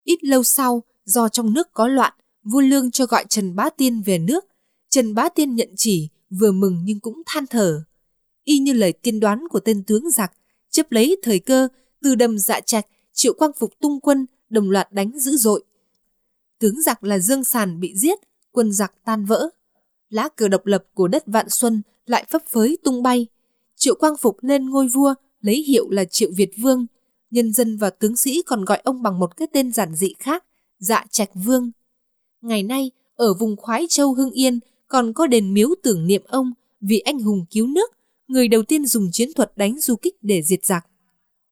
Ít lâu sau, do trong nước có loạn, vua Lương cho gọi Trần Bá Tiên về nước. Trần Bá Tiên nhận chỉ, vừa mừng nhưng cũng than thở. Y như lời tiên đoán của tên tướng giặc, chấp lấy thời cơ, từ đầm Dạ Trạch, Triệu Quang Phục tung quân, đồng loạt đánh dữ dội. Tướng giặc là Dương Sàn bị giết, quân giặc tan vỡ. Lá cờ độc lập của đất Vạn Xuân lại phấp phới tung bay. Triệu Quang Phục lên ngôi vua, lấy hiệu là Triệu Việt Vương. Nhân dân và tướng sĩ còn gọi ông bằng một cái tên giản dị khác, Dạ Trạch Vương. Ngày nay, ở vùng Khoái Châu Hưng Yên còn có đền miếu tưởng niệm ông vì anh hùng cứu nước, người đầu tiên dùng chiến thuật đánh du kích để diệt giặc.